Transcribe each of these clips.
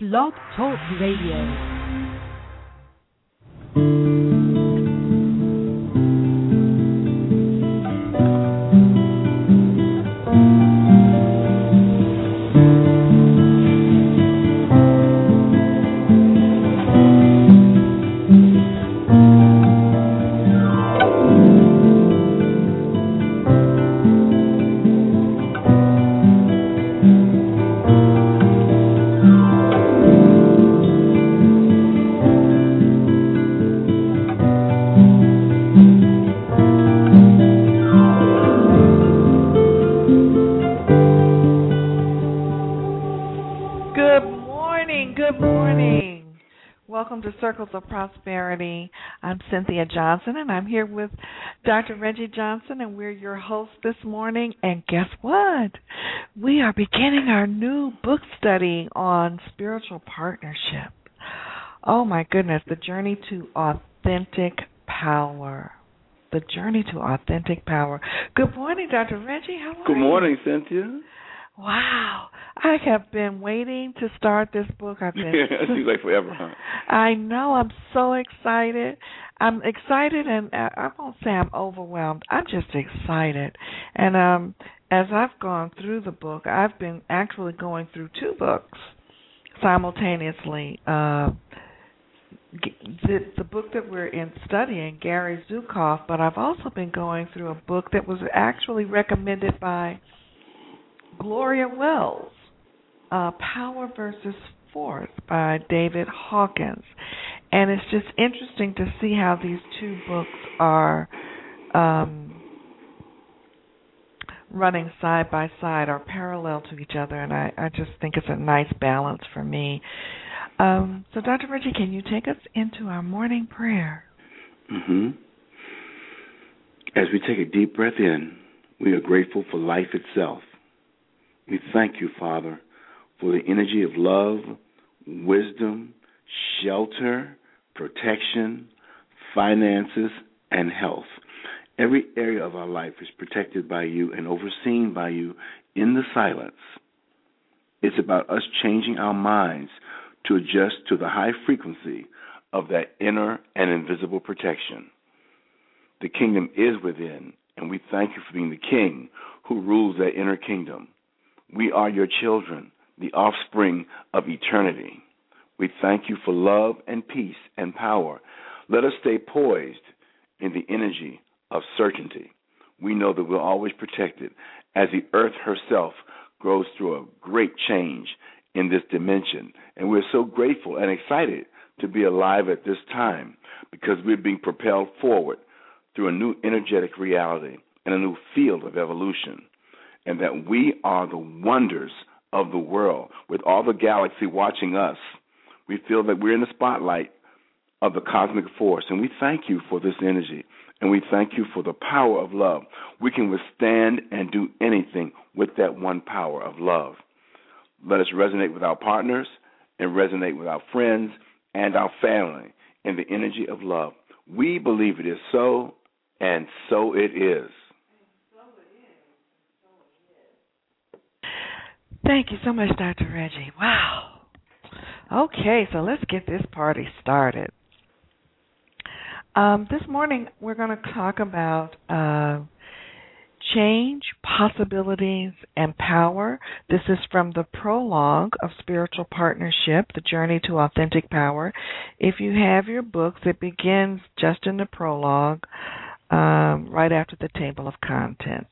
Blog Talk Radio. Circles of Prosperity. I'm Cynthia Johnson, and I'm here with Dr. Reggie Johnson, and we're your hosts this morning. And guess what? We are beginning our new book study on spiritual partnership. Oh, my goodness, the journey to authentic power. The journey to authentic power. Good morning, Dr. Reggie. How are you? Good morning, Cynthia. Wow. I have been waiting to start this book. It seems like forever, huh? I know. I'm so excited. I'm excited, and I won't say I'm overwhelmed. I'm just excited. And as I've gone through the book, I've been actually going through two books simultaneously. The book that we're studying, Gary Zukav, but I've also been going through a book that was actually recommended by Gloria Wells, Power versus Force by David Hawkins. And it's just interesting to see how these two books are running side by side or parallel to each other, and I just think it's a nice balance for me. So, Dr. Reggie, can you take us into our morning prayer? Mm-hmm. As we take a deep breath in, we are grateful for life itself. We thank you, Father, for the energy of love, wisdom, shelter, protection, finances, and health. Every area of our life is protected by you and overseen by you in the silence. It's about us changing our minds to adjust to the high frequency of that inner and invisible protection. The kingdom is within, and we thank you for being the king who rules that inner kingdom. We are your children, the offspring of eternity. We thank you for love and peace and power. Let us stay poised in the energy of certainty. We know that we're always protected as the earth herself grows through a great change in this dimension. And we're so grateful and excited to be alive at this time because we're being propelled forward through a new energetic reality and a new field of evolution. And that we are the wonders of the world. With all the galaxy watching us, we feel that we're in the spotlight of the cosmic force. And we thank you for this energy. And we thank you for the power of love. We can withstand and do anything with that one power of love. Let us resonate with our partners and resonate with our friends and our family in the energy of love. We believe it is so, and so it is. Thank you so much, Dr. Reggie. Wow. Okay, so let's get this party started. This morning, we're going to talk about change, possibilities, and power. This is from the prologue of Spiritual Partnership, The Journey to Authentic Power. If you have your books, it begins just in the prologue, right after the table of contents.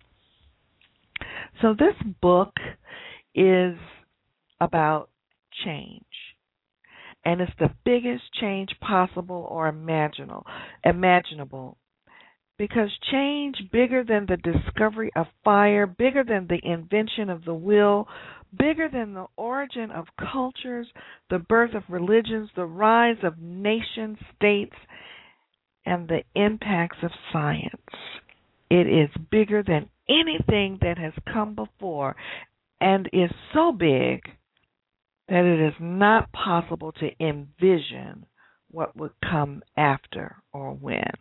So this book is about change, and it's the biggest change possible or imaginable, because change bigger than the discovery of fire, bigger than the invention of the will, bigger than the origin of cultures, the birth of religions, the rise of nation states, and the impacts of science. It is bigger than anything that has come before, and is so big that it is not possible to envision what would come after or when.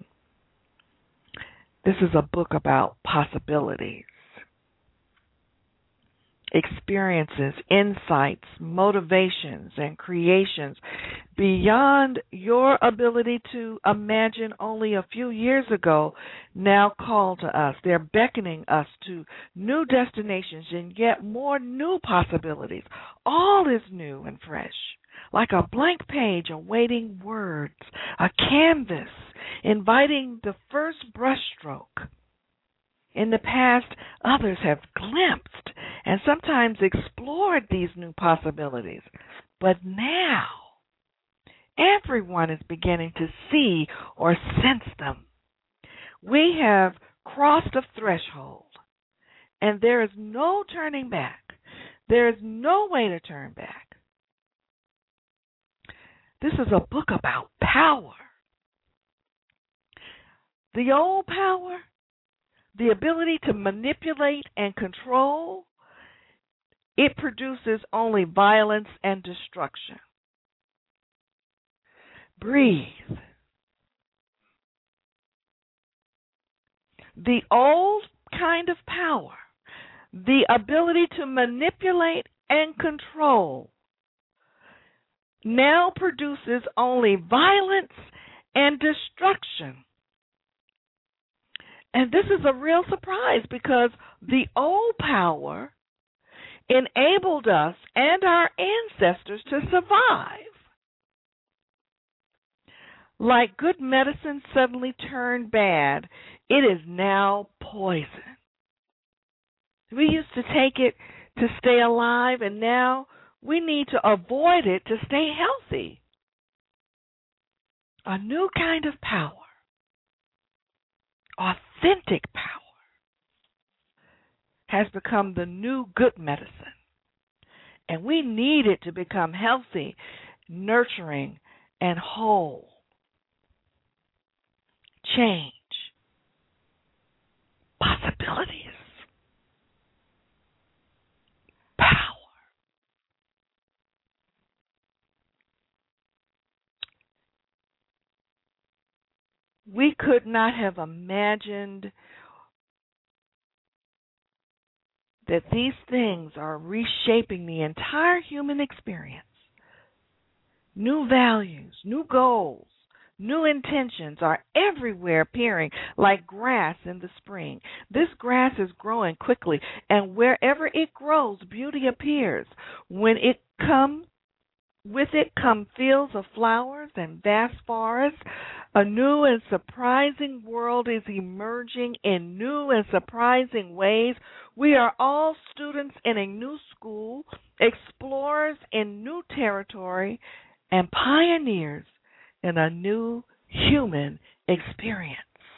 This is a book about possibilities. experiences, insights, motivations, and creations beyond your ability to imagine only a few years ago now call to us. They're beckoning us to new destinations and yet more new possibilities. All is new and fresh, like a blank page awaiting words, a canvas inviting the first brushstroke. In the past, others have glimpsed and sometimes explored these new possibilities. But now, everyone is beginning to see or sense them. We have crossed a threshold, and there is no turning back. There is no way to turn back. This is a book about power. The old power, the ability to manipulate and control, it produces only violence and destruction. Breathe. The old kind of power, the ability to manipulate and control, now produces only violence and destruction. And this is a real surprise because the old power enabled us and our ancestors to survive. Like good medicine suddenly turned bad, it is now poison. We used to take it to stay alive, and now we need to avoid it to stay healthy. A new kind of power. Authentic power has become the new good medicine, and we need it to become healthy, nurturing, and whole. Change, possibilities, power. We could not have imagined that these things are reshaping the entire human experience. New values, new goals, new intentions are everywhere appearing like grass in the spring. This grass is growing quickly, and wherever it grows, beauty appears. With it come fields of flowers and vast forests. A new and surprising world is emerging in new and surprising ways. We are all students in a new school, explorers in new territory, and pioneers in a new human experience.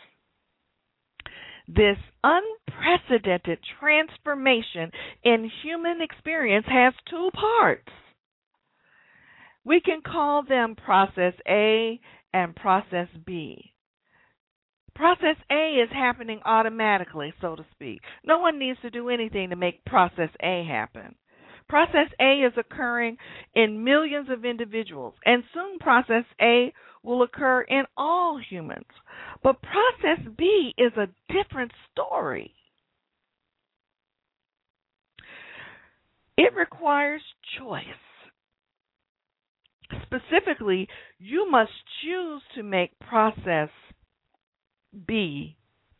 This unprecedented transformation in human experience has two parts. We can call them Process A and Process B. Process A is happening automatically, so to speak. No one needs to do anything to make Process A happen. Process A is occurring in millions of individuals, and soon Process A will occur in all humans. But Process B is a different story. It requires choice. Specifically, you must choose to make Process B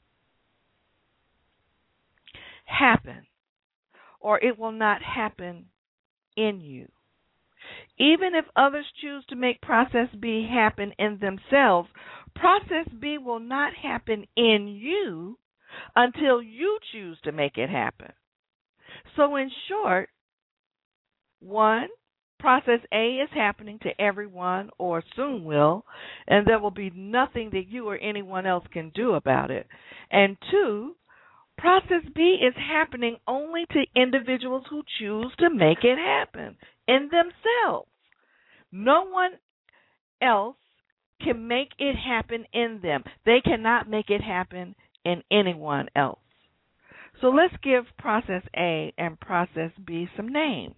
happen, or it will not happen in you. Even if others choose to make Process B happen in themselves, Process B will not happen in you until you choose to make it happen. So in short, 1, Process A is happening to everyone, or soon will, and there will be nothing that you or anyone else can do about it. And 2, Process B is happening only to individuals who choose to make it happen in themselves. No one else can make it happen in them. They cannot make it happen in anyone else. So let's give Process A and Process B some names.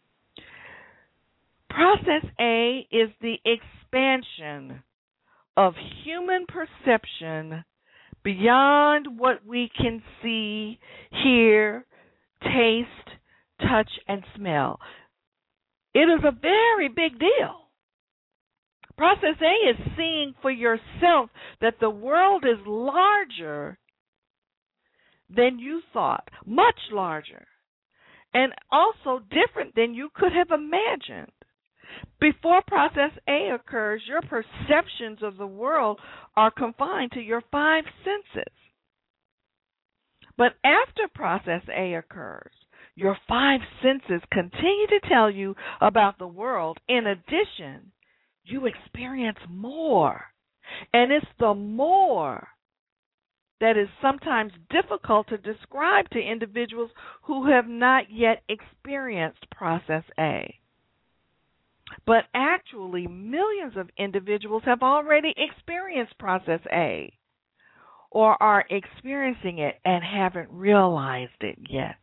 Process A is the expansion of human perception beyond what we can see, hear, taste, touch, and smell. It is a very big deal. Process A is seeing for yourself that the world is larger than you thought, much larger, and also different than you could have imagined. Before process A occurs, your perceptions of the world are confined to your 5 senses. But after process A occurs, your 5 senses continue to tell you about the world. In addition, you experience more. And it's the more that is sometimes difficult to describe to individuals who have not yet experienced process A. But actually, millions of individuals have already experienced process A or are experiencing it and haven't realized it yet.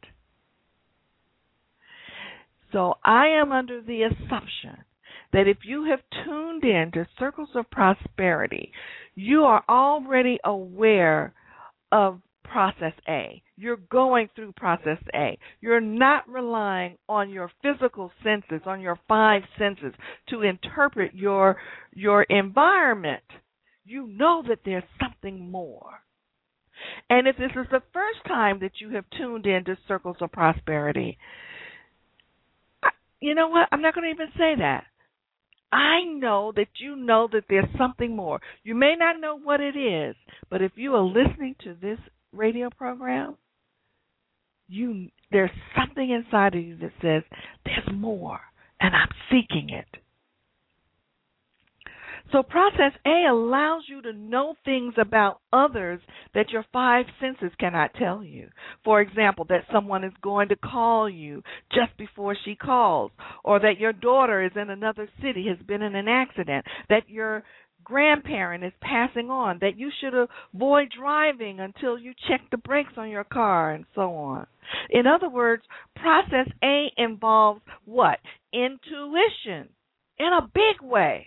So I am under the assumption that if you have tuned in to Circles of Prosperity, you are already aware of process A. You're going through process A. You're not relying on your physical senses, on your 5 senses, to interpret your environment. You know that there's something more. And if this is the first time that you have tuned in to Circles of Prosperity, you know what? I'm not going to even say that. I know that you know that there's something more. You may not know what it is, but if you are listening to this radio program, there's something inside of you that says, there's more, and I'm seeking it. So process A allows you to know things about others that your 5 senses cannot tell you. For example, that someone is going to call you just before she calls, or that your daughter is in another city, has been in an accident, that your grandparent is passing on, that you should avoid driving until you check the brakes on your car, and so on. In other words, process A involves what? Intuition in a big way.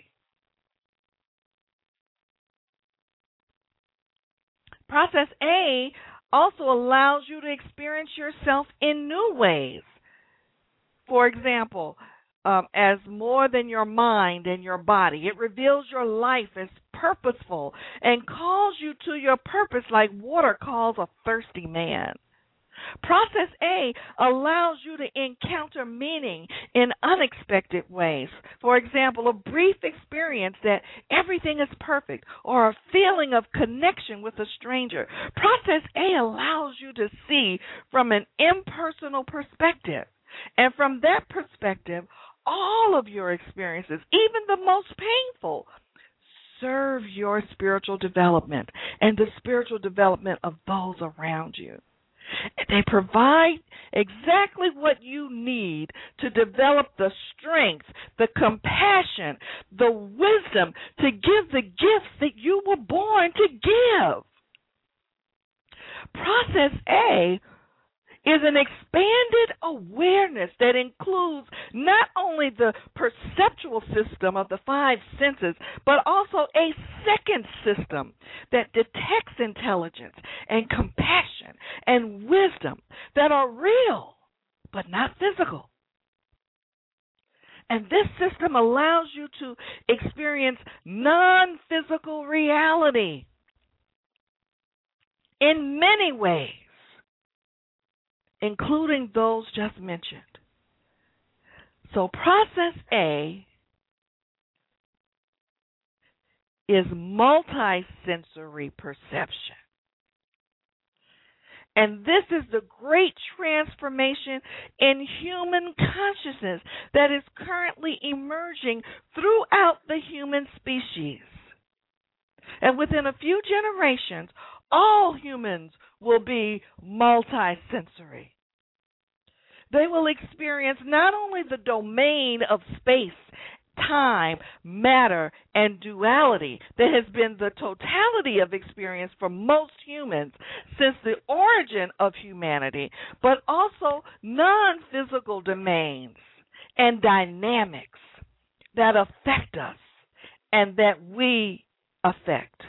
Process A also allows you to experience yourself in new ways. For example, as more than your mind and your body. It reveals your life as purposeful and calls you to your purpose like water calls a thirsty man. Process A allows you to encounter meaning in unexpected ways. For example, a brief experience that everything is perfect, or a feeling of connection with a stranger. Process A allows you to see from an impersonal perspective. And from that perspective, all of your experiences, even the most painful, serve your spiritual development and the spiritual development of those around you. They provide exactly what you need to develop the strength, the compassion, the wisdom to give the gifts that you were born to give. Process A is an expanded awareness that includes not only the perceptual system of the 5 senses, but also a second system that detects intelligence and compassion and wisdom that are real but not physical. And this system allows you to experience non-physical reality in many ways, including those just mentioned. So process A is multisensory perception. And this is the great transformation in human consciousness that is currently emerging throughout the human species. And within a few generations, all humans will be multisensory. They will experience not only the domain of space, time, matter, and duality that has been the totality of experience for most humans since the origin of humanity, but also non-physical domains and dynamics that affect us and that we affect.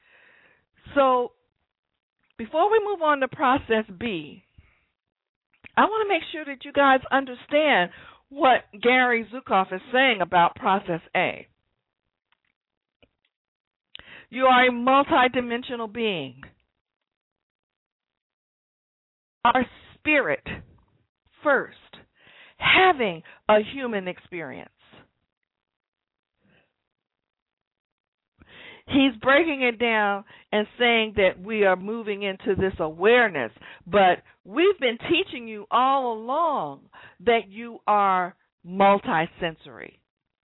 So, before we move on to process B, I want to make sure that you guys understand what Gary Zukav is saying about process A. You are a multidimensional being. Our spirit first, having a human experience. He's breaking it down and saying that we are moving into this awareness, but we've been teaching you all along that you are multisensory.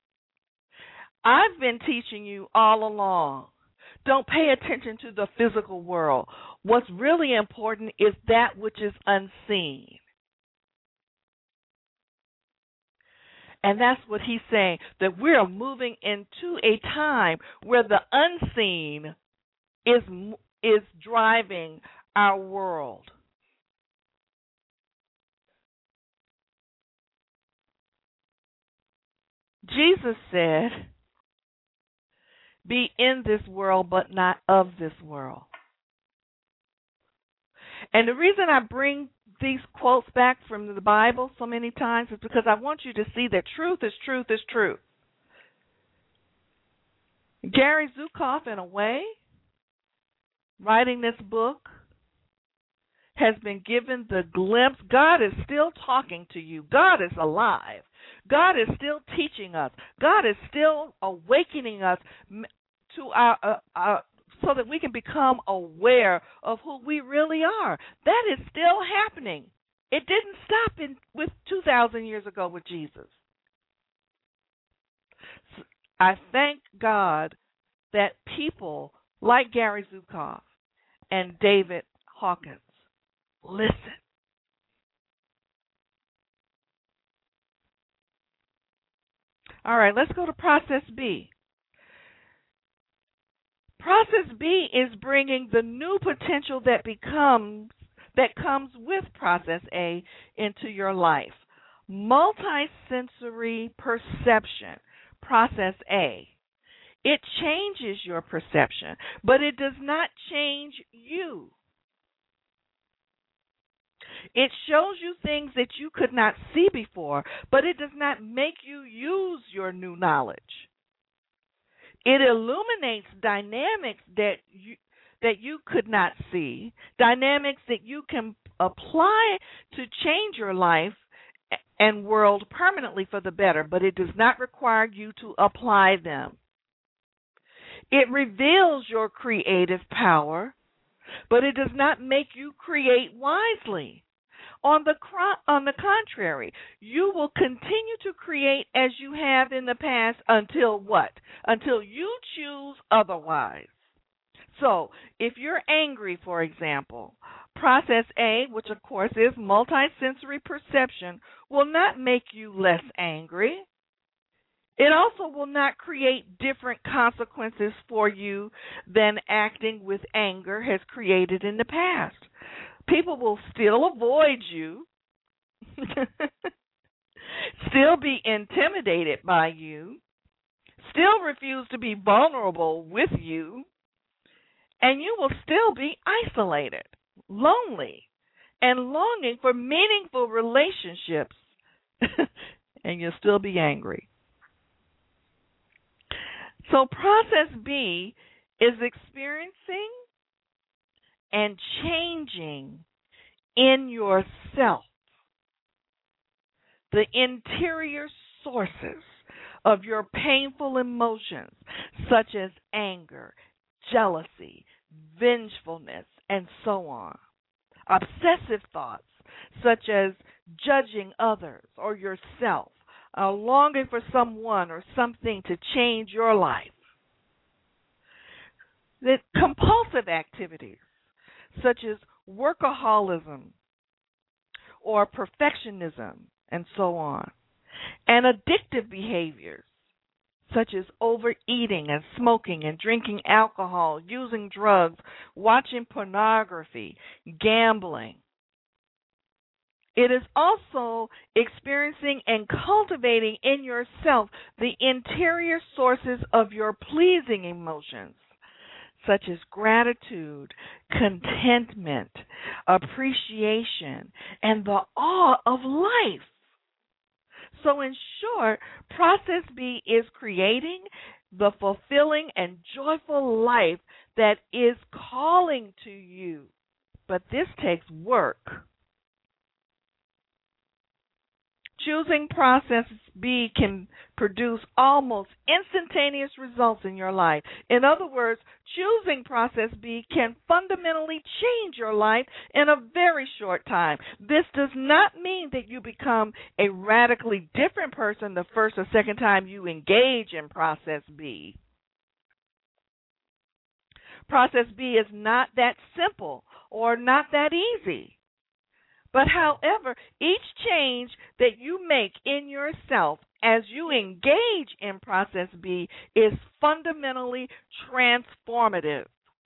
I've been teaching you all along, don't pay attention to the physical world. What's really important is that which is unseen. And that's what he's saying, that we're moving into a time where the unseen is driving our world. Jesus said, be in this world, but not of this world. And the reason I bring these quotes back from the Bible so many times is because I want you to see that truth is truth is truth. Gary Zukav, in a way, writing this book, has been given the glimpse. God is still talking to you. God is alive. God is still teaching us. God is still awakening us to our so that we can become aware of who we really are. That is still happening. It didn't stop with 2,000 years ago with Jesus. I thank God that people like Gary Zukav and David Hawkins listen. All right, let's go to process B. Process B is bringing the new potential that comes with process A into your life. Multisensory perception, process A. It changes your perception, but it does not change you. It shows you things that you could not see before, but it does not make you use your new knowledge. It illuminates dynamics that you could not see, dynamics that you can apply to change your life and world permanently for the better, but it does not require you to apply them. It reveals your creative power, but it does not make you create wisely. On the contrary, you will continue to create as you have in the past until what? Until you choose otherwise. So, if you're angry, for example, process A, which of course is multisensory perception, will not make you less angry. It also will not create different consequences for you than acting with anger has created in the past. People will still avoid you, still be intimidated by you, still refuse to be vulnerable with you, and you will still be isolated, lonely, and longing for meaningful relationships, and you'll still be angry. So process B is experiencing and changing in yourself the interior sources of your painful emotions, such as anger, jealousy, vengefulness, and so on. Obsessive thoughts, such as judging others or yourself, longing for someone or something to change your life. The compulsive activities, such as workaholism or perfectionism, and so on. And addictive behaviors, such as overeating and smoking and drinking alcohol, using drugs, watching pornography, gambling. It is also experiencing and cultivating in yourself the interior sources of your pleasing emotions, such as gratitude, contentment, appreciation, and the awe of life. So in short, process B is creating the fulfilling and joyful life that is calling to you. But this takes work. Choosing process B can produce almost instantaneous results in your life. In other words, choosing process B can fundamentally change your life in a very short time. This does not mean that you become a radically different person the first or second time you engage in process B. Process B is not that simple or not that easy. But however, each change that you make in yourself as you engage in process B is fundamentally transformative.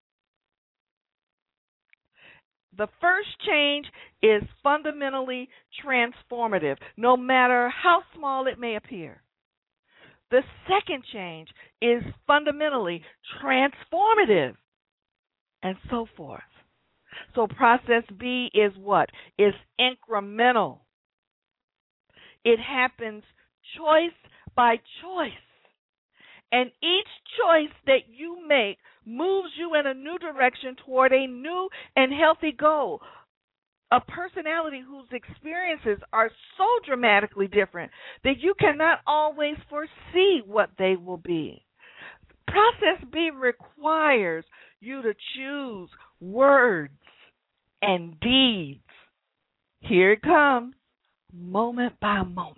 The first change is fundamentally transformative, no matter how small it may appear. The second change is fundamentally transformative, and so forth. So process B is what? It's incremental. It happens choice by choice. And each choice that you make moves you in a new direction toward a new and healthy goal. A personality whose experiences are so dramatically different that you cannot always foresee what they will be. Process B requires you to choose words and deeds. Here it comes, moment by moment.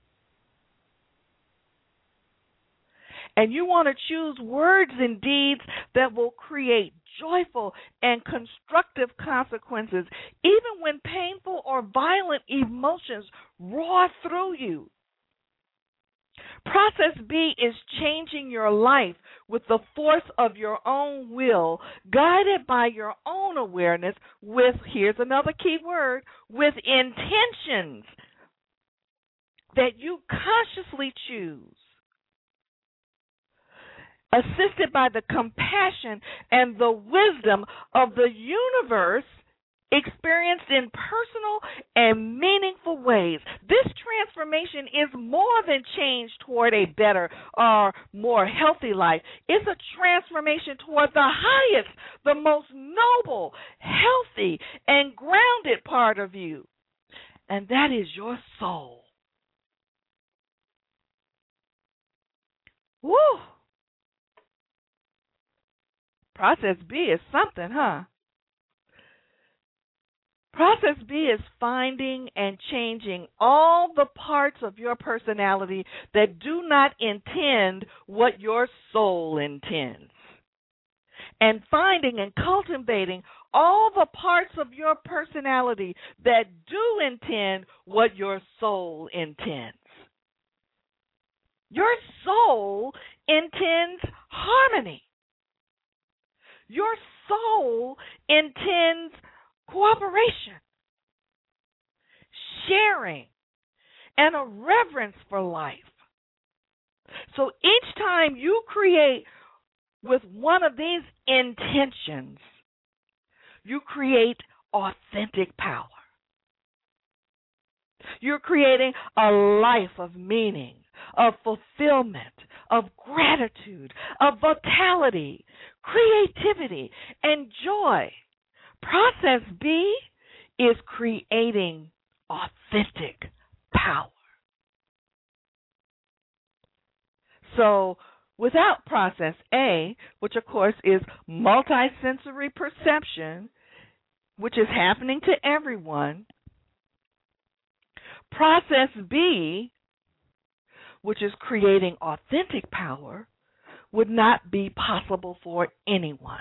And you want to choose words and deeds that will create joyful and constructive consequences, even when painful or violent emotions roar through you. Process B is changing your life with the force of your own will, guided by your own awareness with, here's another key word, with intentions that you consciously choose. Assisted by the compassion and the wisdom of the universe, experienced in personal and meaningful ways. This transformation is more than change toward a better or more healthy life. It's a transformation toward the highest, the most noble, healthy, and grounded part of you. And that is your soul. Woo! Process B is something, huh? Process B is finding and changing all the parts of your personality that do not intend what your soul intends. And finding and cultivating all the parts of your personality that do intend what your soul intends. Your soul intends harmony. Your soul intends cooperation, sharing, and a reverence for life. So each time you create with one of these intentions, you create authentic power. You're creating a life of meaning, of fulfillment, of gratitude, of vitality, creativity, and joy. Process B is creating authentic power. So without process A, which of course is multisensory perception, which is happening to everyone, process B, which is creating authentic power, would not be possible for anyone.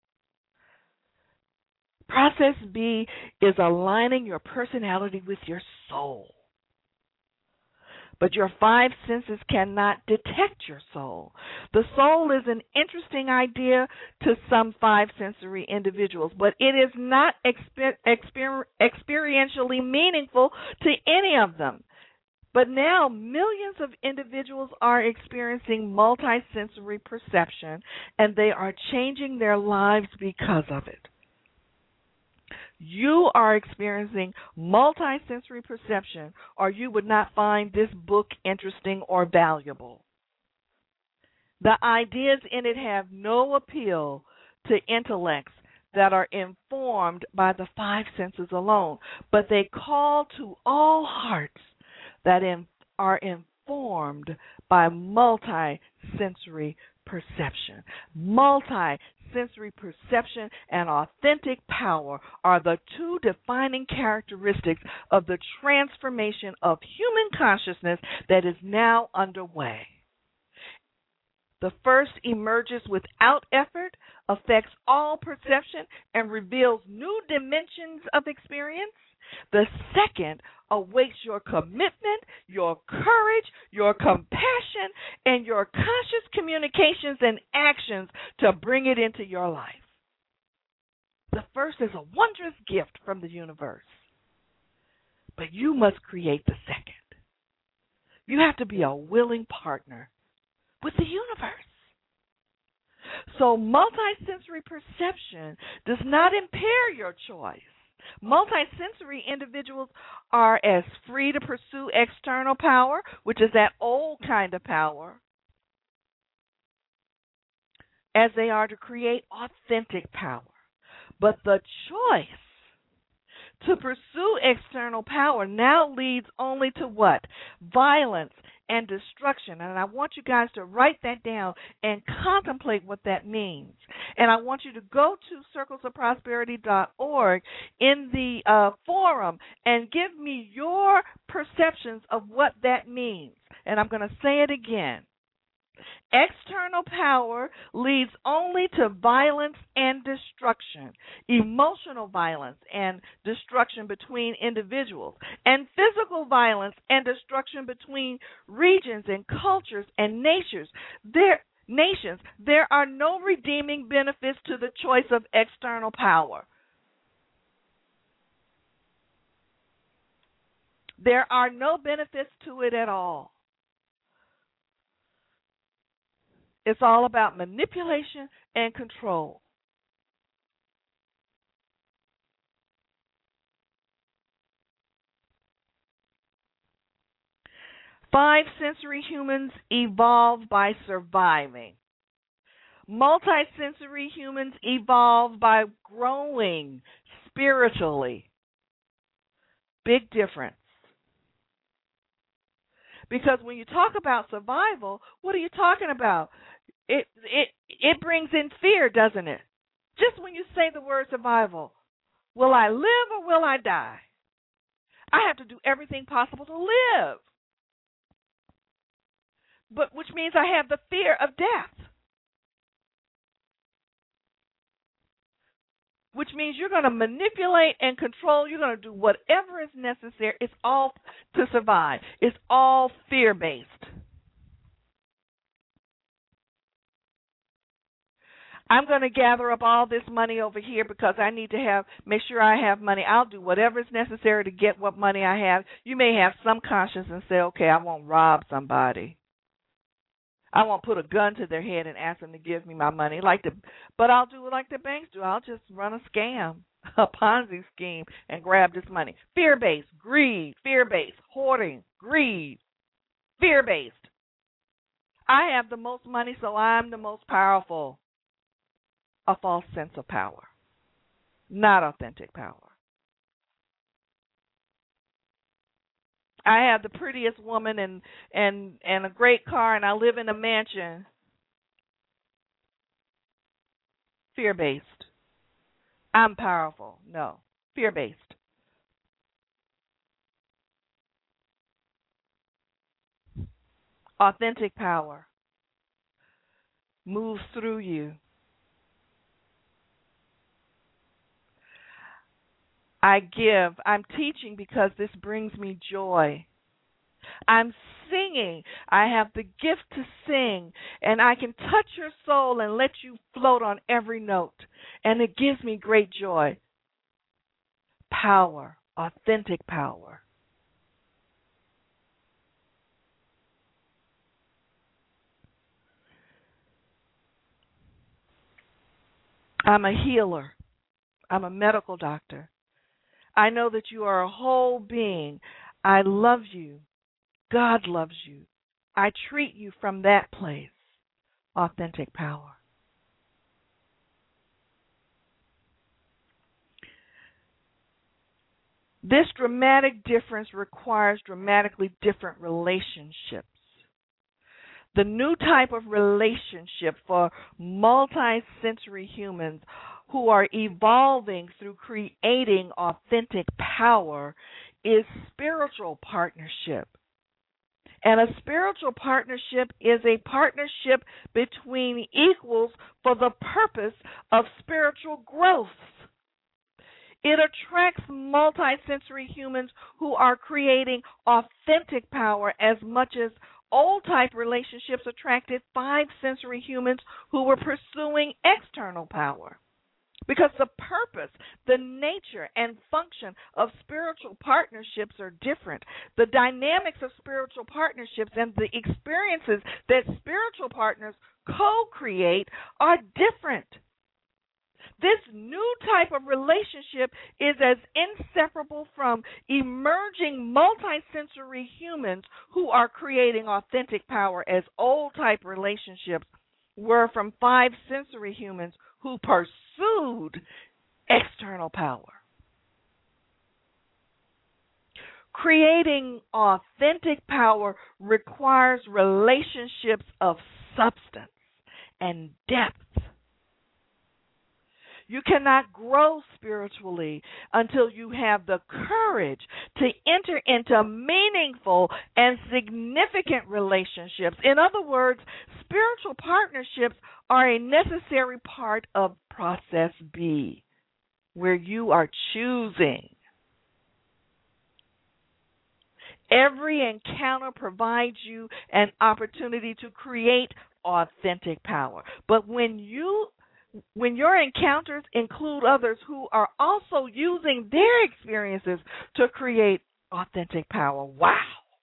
Process B is aligning your personality with your soul. But your five senses cannot detect your soul. The soul is an interesting idea to some five-sensory individuals, but it is not experientially meaningful to any of them. But now millions of individuals are experiencing multisensory perception, and they are changing their lives because of it. You are experiencing multisensory perception, or you would not find this book interesting or valuable. The ideas in it have no appeal to intellects that are informed by the five senses alone, but they call to all hearts that are informed by multisensory perception. Multisensory perception and authentic power are the two defining characteristics of the transformation of human consciousness that is now underway. The first emerges without effort, affects all perception, and reveals new dimensions of experience. The second awaits your commitment, your courage, your compassion, and your conscious communications and actions to bring it into your life. The first is a wondrous gift from the universe, but you must create the second. You have to be a willing partner with the universe. So multisensory perception does not impair your choice. Multisensory individuals are as free to pursue external power, which is that old kind of power, as they are to create authentic power. But the choice to pursue external power now leads only to what? Violence and destruction. And I want you guys to write that down and contemplate what that means. And I want you to go to circlesofprosperity.org in the forum and give me your perceptions of what that means. And I'm going to say it again. External power leads only to violence and destruction, emotional violence and destruction between individuals, and physical violence and destruction between regions and cultures and nations. There are no redeeming benefits to the choice of external power. There are no benefits to it at all. It's all about manipulation and control. Five sensory humans evolve by surviving. Multisensory humans evolve by growing spiritually. Big difference. Because when you talk about survival, what are you talking about? It brings in fear, doesn't it? Just when you say the word survival, will I live or will I die? I have to do everything possible to live. But which means I have the fear of death. Which means you're going to manipulate and control. You're going to do whatever is necessary. It's all to survive. It's all fear-based. I'm going to gather up all this money over here because I need to make sure I have money. I'll do whatever is necessary to get what money I have. You may have some conscience and say, okay, I won't rob somebody. I won't put a gun to their head and ask them to give me my money. But I'll do it like the banks do. I'll just run a scam, a Ponzi scheme, and grab this money. Fear-based, greed, fear-based, hoarding, greed, fear-based. I have the most money, so I'm the most powerful. A false sense of power, not authentic power. I have the prettiest woman and a great car, and I live in a mansion. Fear-based. I'm powerful. No, fear-based. Authentic power moves through you. I give. I'm teaching because this brings me joy. I'm singing. I have the gift to sing, and I can touch your soul and let you float on every note, and it gives me great joy. Power, authentic power. I'm a healer. I'm a medical doctor. I know that you are a whole being. I love you. God loves you. I treat you from that place. Authentic power. This dramatic difference requires dramatically different relationships. The new type of relationship for multi-sensory humans who are evolving through creating authentic power is spiritual partnership. And a spiritual partnership is a partnership between equals for the purpose of spiritual growth. It attracts multisensory humans who are creating authentic power as much as old type relationships attracted five-sensory humans who were pursuing external power. Because the purpose, the nature, and function of spiritual partnerships are different. The dynamics of spiritual partnerships and the experiences that spiritual partners co-create are different. This new type of relationship is as inseparable from emerging multisensory humans who are creating authentic power as old type relationships were from five sensory humans who pursued external power. Creating authentic power requires relationships of substance and depth. You cannot grow spiritually until you have the courage to enter into meaningful and significant relationships. In other words, spiritual partnerships are a necessary part of process B, where you are choosing. Every encounter provides you an opportunity to create authentic power. But when your encounters include others who are also using their experiences to create authentic power, wow.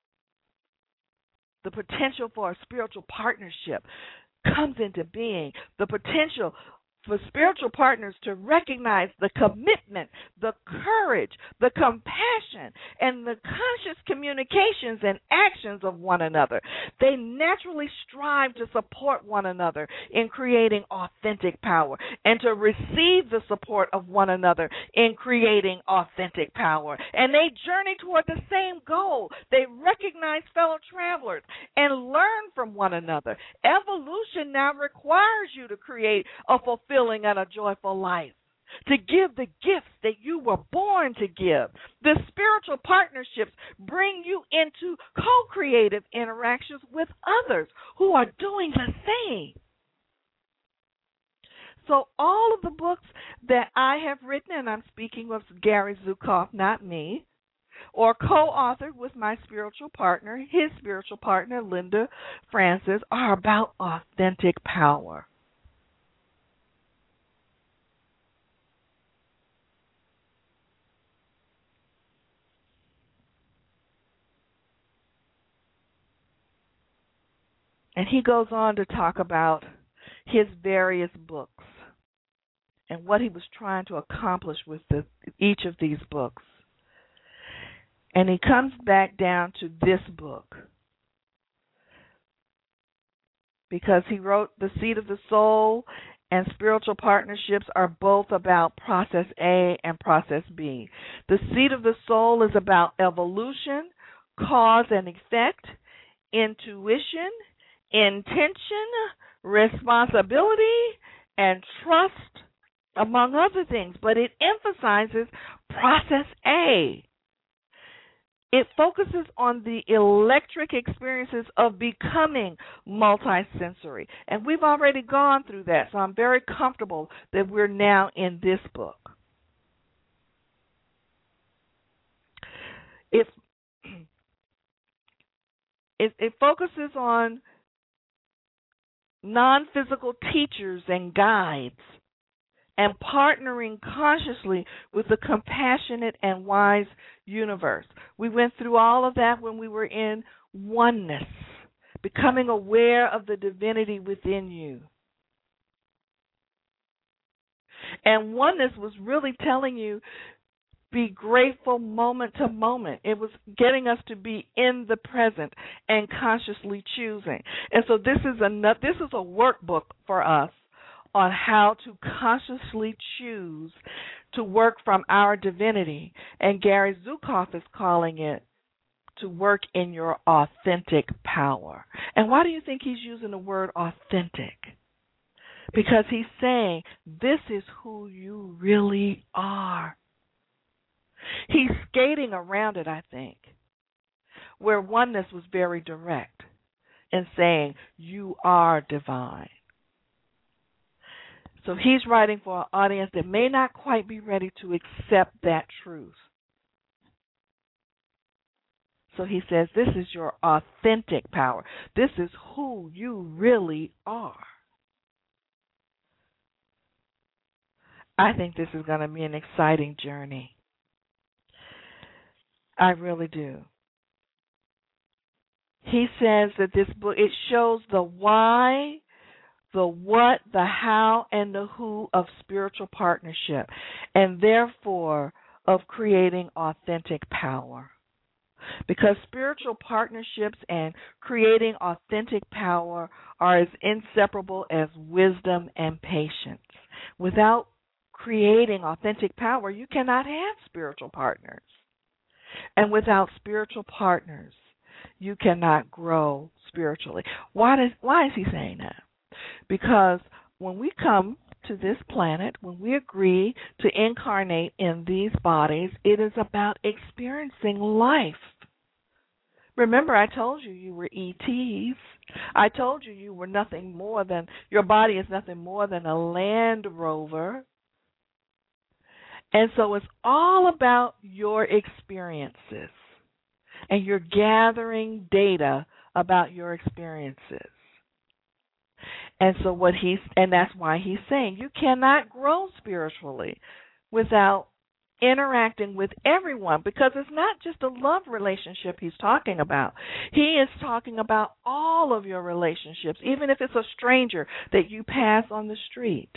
The potential for a spiritual partnership comes into being. The potential for spiritual partners to recognize the commitment, the courage, the compassion, and the conscious communications and actions of one another. They naturally strive to support one another in creating authentic power and to receive the support of one another in creating authentic power. And they journey toward the same goal. They recognize fellow travelers and learn from one another. Evolution now requires you to create a fulfilling and a joyful life, to give the gifts that you were born to give. The spiritual partnerships bring you into co-creative interactions with others who are doing the same. So all of the books that I have written, and I'm speaking of Gary Zukav, not me, or co-authored with my spiritual partner, his spiritual partner, Linda Francis, are about authentic power. And he goes on to talk about his various books and what he was trying to accomplish with each of these books. And he comes back down to this book because he wrote The Seed of the Soul and Spiritual Partnerships are both about process A and process B. The Seed of the Soul is about evolution, cause and effect, intuition, intention, responsibility, and trust, among other things, but it emphasizes process A. It focuses on the electric experiences of becoming multisensory, and we've already gone through that, so I'm very comfortable that we're now in this book. It focuses on non-physical teachers and guides and partnering consciously with the compassionate and wise universe. We went through all of that when we were in oneness, becoming aware of the divinity within you. And oneness was really telling you, be grateful moment to moment. It was getting us to be in the present and consciously choosing. And so this is a workbook for us on how to consciously choose to work from our divinity. And Gary Zukav is calling it to work in your authentic power. And why do you think he's using the word authentic? Because he's saying this is who you really are. He's skating around it, I think, where oneness was very direct in saying you are divine. So he's writing for an audience that may not quite be ready to accept that truth. So he says this is your authentic power. This is who you really are. I think this is going to be an exciting journey. I really do. He says that this book, it shows the why, the what, the how, and the who of spiritual partnership, and therefore of creating authentic power. Because spiritual partnerships and creating authentic power are as inseparable as wisdom and patience. Without creating authentic power, you cannot have spiritual partners. And without spiritual partners, you cannot grow spiritually. Why is he saying that? Because when we come to this planet, when we agree to incarnate in these bodies, it is about experiencing life. Remember, I told you you were ETs. I told you you were nothing more than, your body is nothing more than a Land Rover. And so it's all about your experiences. And you're gathering data about your experiences. And so that's why he's saying you cannot grow spiritually without interacting with everyone, because it's not just a love relationship he's talking about. He is talking about all of your relationships, even if it's a stranger that you pass on the street.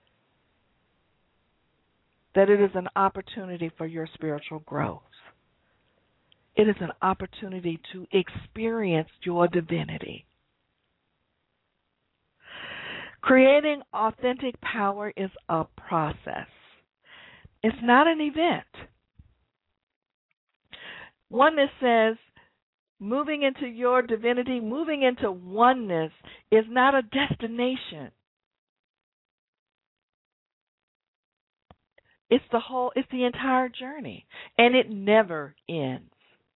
That it is an opportunity for your spiritual growth. It is an opportunity to experience your divinity. Creating authentic power is a process. It's not an event. Oneness says moving into your divinity, moving into oneness is not a destination. It's the entire journey, and it never ends.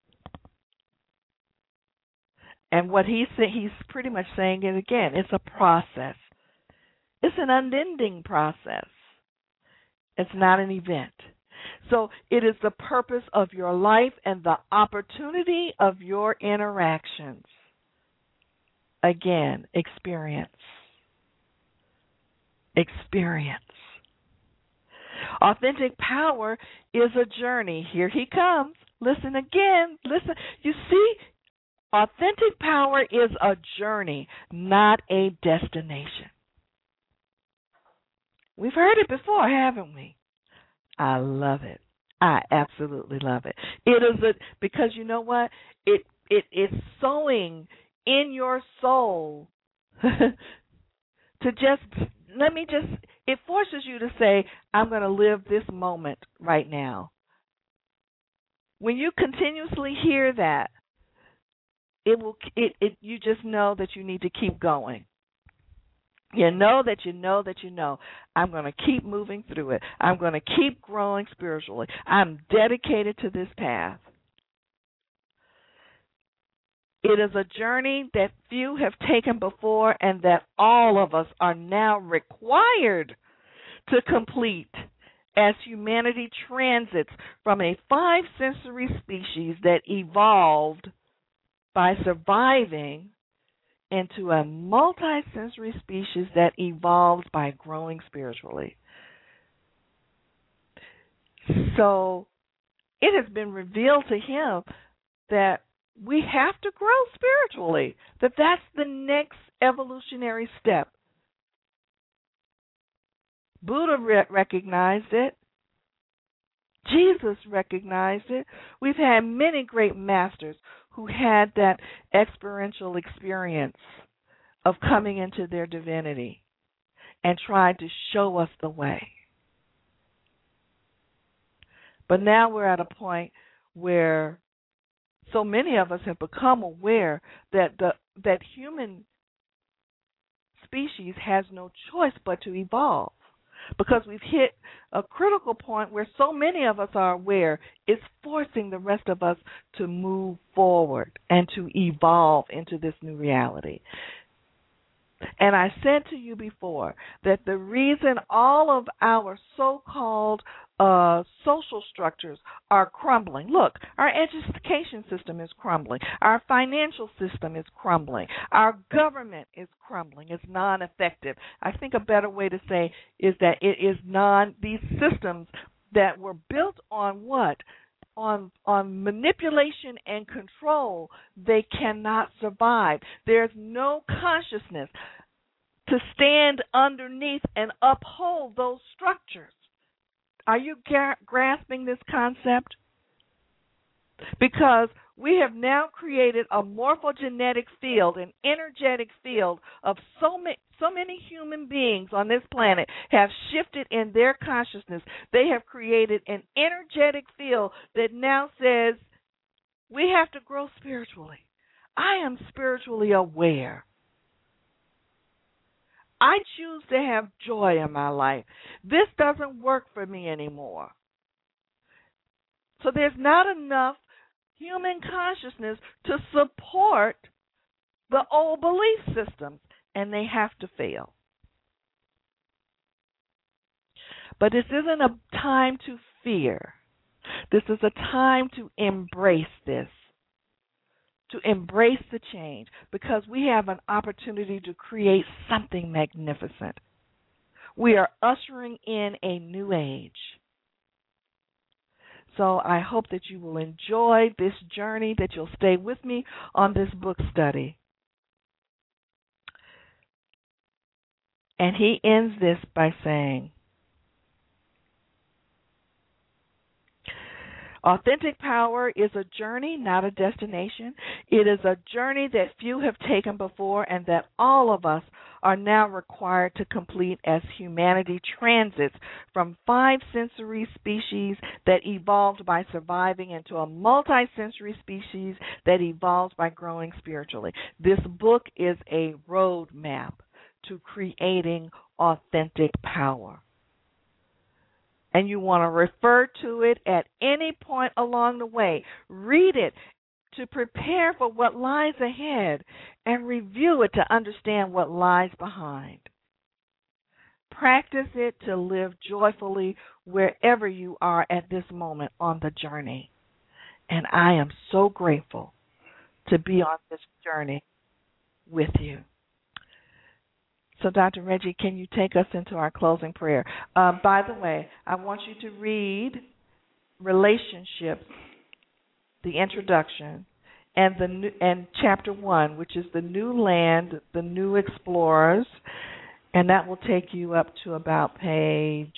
And what he's pretty much saying it again, it's a process. It's an unending process. It's not an event. So it is the purpose of your life and the opportunity of your interactions. Again, experience. Experience. Authentic power is a journey. Here he comes. Listen again. Listen. You see, authentic power is a journey, not a destination. We've heard it before, haven't we? I love it. I absolutely love it. It is because you know what? It's sowing in your soul to it forces you to say, I'm going to live this moment right now. When you continuously hear that, you just know that you need to keep going. You know that you know that you know. I'm going to keep moving through it. I'm going to keep growing spiritually. I'm dedicated to this path. It is a journey that few have taken before and that all of us are now required to complete as humanity transits from a five-sensory species that evolved by surviving into a multi-sensory species that evolves by growing spiritually. So it has been revealed to him that we have to grow spiritually, that's the next evolutionary step. Buddha recognized it. Jesus recognized it. We've had many great masters who had that experiential experience of coming into their divinity and tried to show us the way. But now we're at a point where so many of us have become aware that that human species has no choice but to evolve, because we've hit a critical point where so many of us are aware it's forcing the rest of us to move forward and to evolve into this new reality. And I said to you before that the reason all of our so-called social structures are crumbling. Look, our education system is crumbling. Our financial system is crumbling. Our government is crumbling. It's non-effective. I think a better way to say is that it is these systems that were built on what? On manipulation and control, they cannot survive. There's no consciousness to stand underneath and uphold those structures. Are you grasping this concept? Because we have now created a morphogenetic field, an energetic field of so many human beings on this planet have shifted in their consciousness. They have created an energetic field that now says we have to grow spiritually. I am spiritually aware. I choose to have joy in my life. This doesn't work for me anymore. So there's not enough human consciousness to support the old belief systems, and they have to fail. But this isn't a time to fear. This is a time to embrace this, to embrace the change, because we have an opportunity to create something magnificent. We are ushering in a new age. So I hope that you will enjoy this journey, that you'll stay with me on this book study. And he ends this by saying, authentic power is a journey, not a destination. It is a journey that few have taken before and that all of us are now required to complete as humanity transits from 5 sensory species that evolved by surviving into a multi-sensory species that evolves by growing spiritually. This book is a roadmap to creating authentic power. And you want to refer to it at any point along the way. Read it to prepare for what lies ahead and review it to understand what lies behind. Practice it to live joyfully wherever you are at this moment on the journey. And I am so grateful to be on this journey with you. So, Dr. Reggie, can you take us into our closing prayer? By the way, I want you to read Relationships, the introduction, and chapter 1, which is the new land, the new explorers, and that will take you up to about page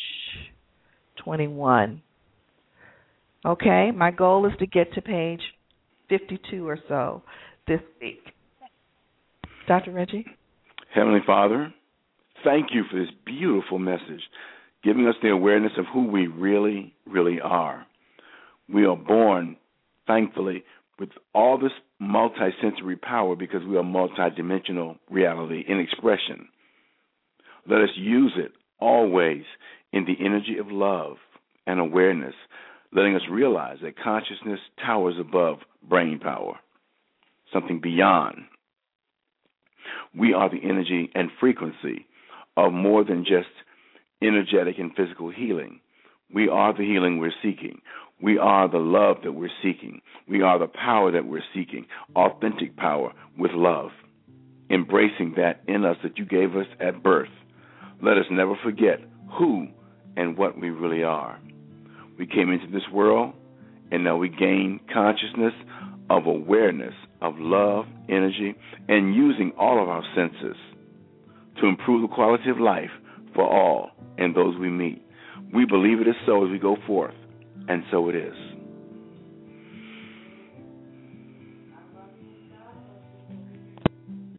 21. Okay, my goal is to get to page 52 or so this week. Dr. Reggie? Heavenly Father, thank you for this beautiful message, giving us the awareness of who we really, really are. We are born, thankfully, with all this multi-sensory power because we are multi-dimensional reality in expression. Let us use it always in the energy of love and awareness, letting us realize that consciousness towers above brain power, something beyond. We are the energy and frequency of more than just energetic and physical healing. We are the healing we're seeking. We are the love that we're seeking. We are the power that we're seeking, authentic power with love, embracing that in us that you gave us at birth. Let us never forget who and what we really are. We came into this world, and now we gain consciousness of awareness, of love, energy, and using all of our senses to improve the quality of life for all and those we meet. We believe it is so as we go forth, and so it is.